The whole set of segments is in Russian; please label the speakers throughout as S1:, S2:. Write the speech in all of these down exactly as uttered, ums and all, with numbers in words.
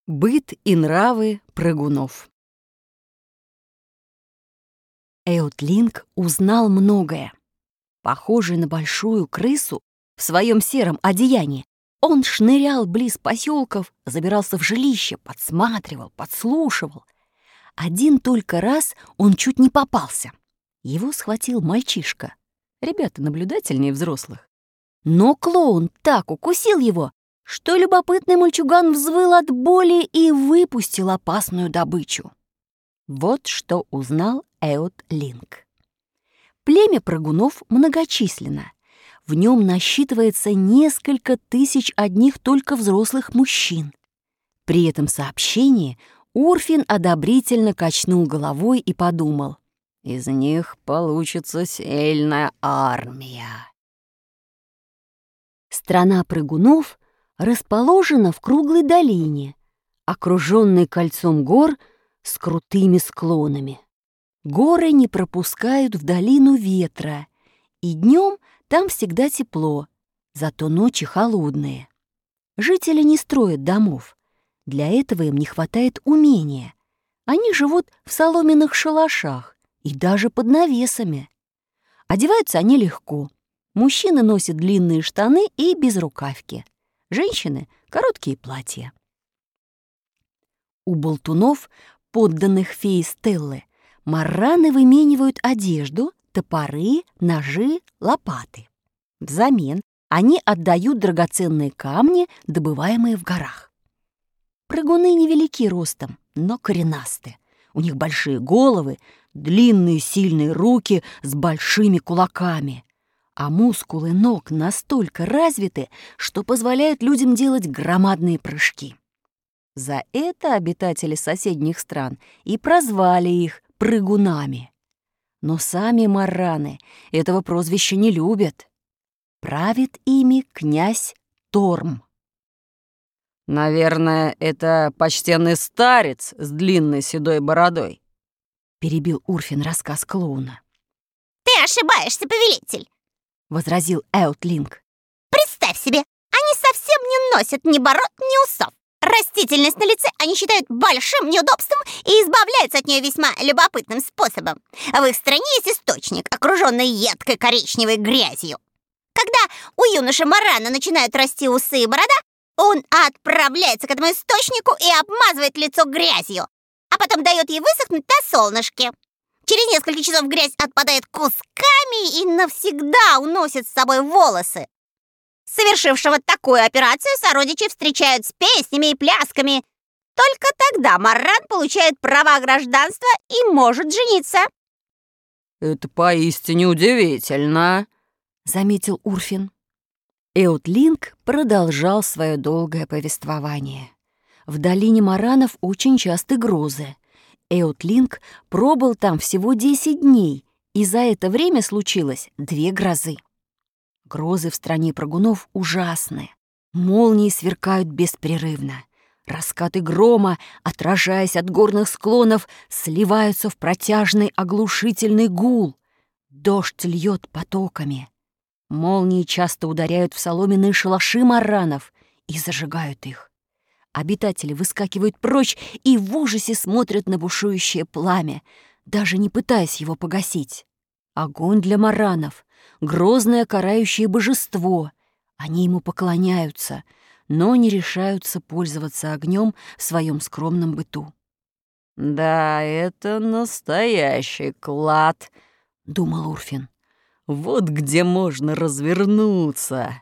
S1: Быт и нравы прыгунов. Эотлинг узнал многое. Похожий на большую крысу в своем сером одеянии, он шнырял близ поселков, забирался в жилище, подсматривал, подслушивал. Один только раз он чуть не попался. Его схватил мальчишка. Ребята наблюдательнее взрослых. Но клоун так укусил его, что любопытный мальчуган взвыл от боли и выпустил опасную добычу. Вот что узнал Эотлинг. Племя прыгунов многочисленно. В нем насчитывается несколько тысяч одних только взрослых мужчин. При этом сообщении Урфин одобрительно качнул головой и подумал: из них получится сильная армия. Страна прыгунов расположена в круглой долине, окруженной кольцом гор с крутыми склонами. Горы не пропускают в долину ветра, и днем там всегда тепло, зато ночи холодные. Жители не строят домов, для этого им не хватает умения. Они живут в соломенных шалашах и даже под навесами. Одеваются они легко. Мужчины носят длинные штаны и безрукавки. Женщины — короткие платья. У болтунов, подданных феи Стеллы, марраны выменивают одежду, топоры, ножи, лопаты. Взамен они отдают драгоценные камни, добываемые в горах. Прыгуны невелики ростом, но коренасты. У них большие головы, длинные сильные руки с большими кулаками. А мускулы ног настолько развиты, что позволяют людям делать громадные прыжки. За это обитатели соседних стран и прозвали их прыгунами. Но сами марраны этого прозвища не любят. Правит ими князь Торм.
S2: «Наверное, это почтенный старец с длинной седой бородой»,
S1: — перебил Урфин рассказ клоуна.
S3: «Ты ошибаешься, повелитель!»
S1: — возразил Эотлинг.
S3: «Представь себе, они совсем не носят ни бород, ни усов. Растительность на лице они считают большим неудобством и избавляются от нее весьма любопытным способом. В их стране есть источник, окруженный едкой коричневой грязью. Когда у юноши Марана начинают расти усы и борода, он отправляется к этому источнику и обмазывает лицо грязью, а потом дает ей высохнуть на солнышке. Через несколько часов грязь отпадает кусками и навсегда уносит с собой волосы. Совершившего такую операцию сородичи встречают с песнями и плясками. Только тогда Марран получает права гражданства и может жениться».
S2: «Это поистине удивительно», —
S1: заметил Урфин. Эотлинг продолжал свое долгое повествование. В долине маранов очень часты грозы. Эотлинг пробыл там всего десять дней, и за это время случилось две грозы. Грозы в стране прыгунов ужасны. Молнии сверкают беспрерывно. Раскаты грома, отражаясь от горных склонов, сливаются в протяжный оглушительный гул. Дождь льет потоками. Молнии часто ударяют в соломенные шалаши марранов и зажигают их. Обитатели выскакивают прочь и в ужасе смотрят на бушующее пламя, даже не пытаясь его погасить. Огонь для марранов — грозное карающее божество. Они ему поклоняются, но не решаются пользоваться огнем в своем скромном быту.
S2: «Да, это настоящий клад», — думал Урфин. «Вот где можно развернуться».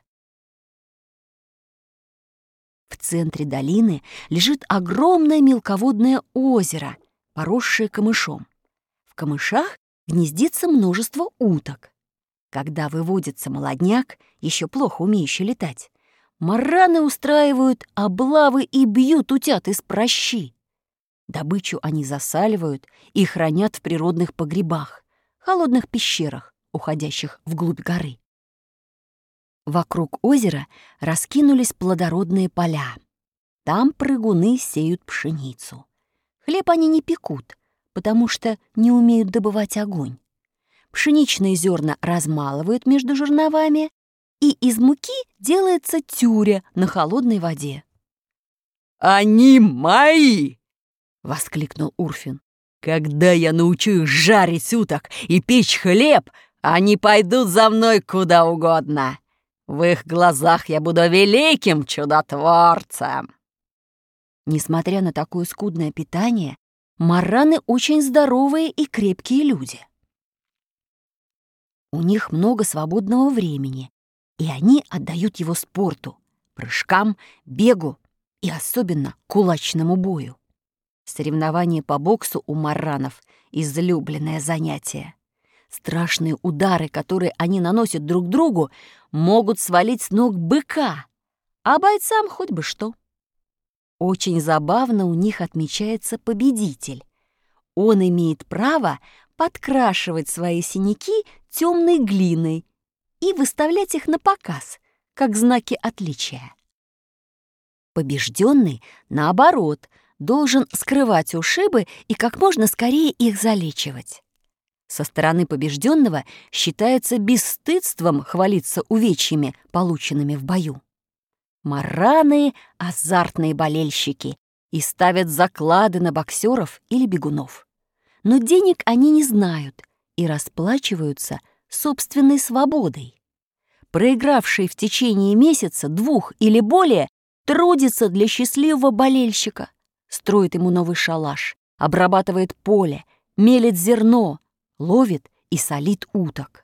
S1: В центре долины лежит огромное мелководное озеро, поросшее камышом. В камышах гнездится множество уток. Когда выводится молодняк, еще плохо умеющий летать, марраны устраивают облавы и бьют утят из пращи. Добычу они засаливают и хранят в природных погребах, холодных пещерах, уходящих вглубь горы. Вокруг озера раскинулись плодородные поля. Там прыгуны сеют пшеницу. Хлеб они не пекут, потому что не умеют добывать огонь. Пшеничные зерна размалывают между жерновами, и из муки делается тюря на холодной воде.
S2: Они мои!» — воскликнул Урфин. «Когда я научу их жарить уток и печь хлеб, они пойдут за мной куда угодно. В их глазах я буду великим чудотворцем».
S1: Несмотря на такое скудное питание, марраны очень здоровые и крепкие люди. У них много свободного времени, и они отдают его спорту, прыжкам, бегу и особенно кулачному бою. Соревнования по боксу у марранов — излюбленное занятие. Страшные удары, которые они наносят друг другу, могут свалить с ног быка, а бойцам хоть бы что. Очень забавно у них отмечается победитель. Он имеет право подкрашивать свои синяки темной глиной и выставлять их на показ, как знаки отличия. Побежденный, наоборот, должен скрывать ушибы и как можно скорее их залечивать. Со стороны побежденного считается бесстыдством хвалиться увечьями, полученными в бою. Марраны — азартные болельщики и ставят заклады на боксеров или бегунов. Но денег они не знают и расплачиваются собственной свободой. Проигравший в течение месяца, двух или более, трудится для счастливого болельщика, строит ему новый шалаш, обрабатывает поле, мелет зерно, ловит и солит уток.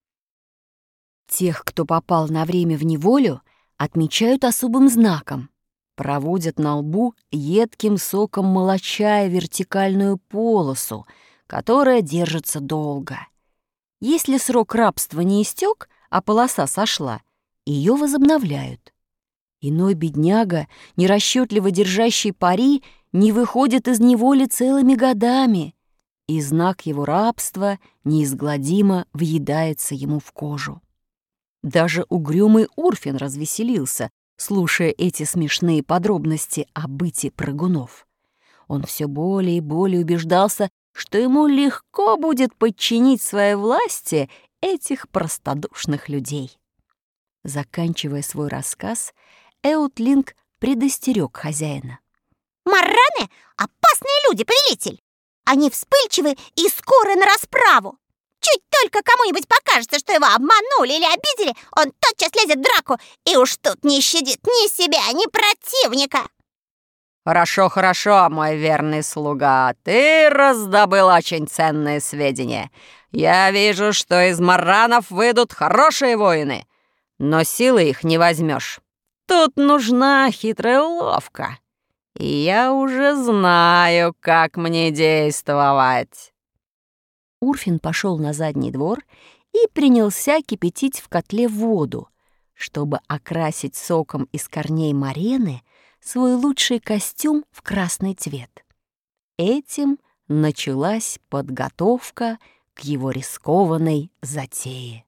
S1: Тех, кто попал на время в неволю, отмечают особым знаком, проводят на лбу едким соком молочая вертикальную полосу, которая держится долго. Если срок рабства не истек, а полоса сошла, ее возобновляют. Иной бедняга, нерасчетливо держащий пари, не выходит из неволи целыми годами, и знак его рабства неизгладимо въедается ему в кожу. Даже угрюмый Урфин развеселился, слушая эти смешные подробности о быте прыгунов. Он все более и более убеждался, что ему легко будет подчинить своей власти этих простодушных людей. Заканчивая свой рассказ, Эутлинг предостерег хозяина.
S3: Марраны — опасные люди, повелитель. Они вспыльчивы и скоры на расправу. Чуть только кому-нибудь покажется, что его обманули или обидели, он тотчас лезет в драку и уж тут не щадит ни себя, ни противника.
S2: «Хорошо, хорошо, мой верный слуга, ты раздобыл очень ценные сведения. Я вижу, что из марранов выйдут хорошие воины, но силы их не возьмешь. Тут нужна хитрая уловка, и я уже знаю, как мне действовать».
S1: Урфин пошел на задний двор и принялся кипятить в котле воду, чтобы окрасить соком из корней марены свой лучший костюм в красный цвет. Этим началась подготовка к его рискованной затее.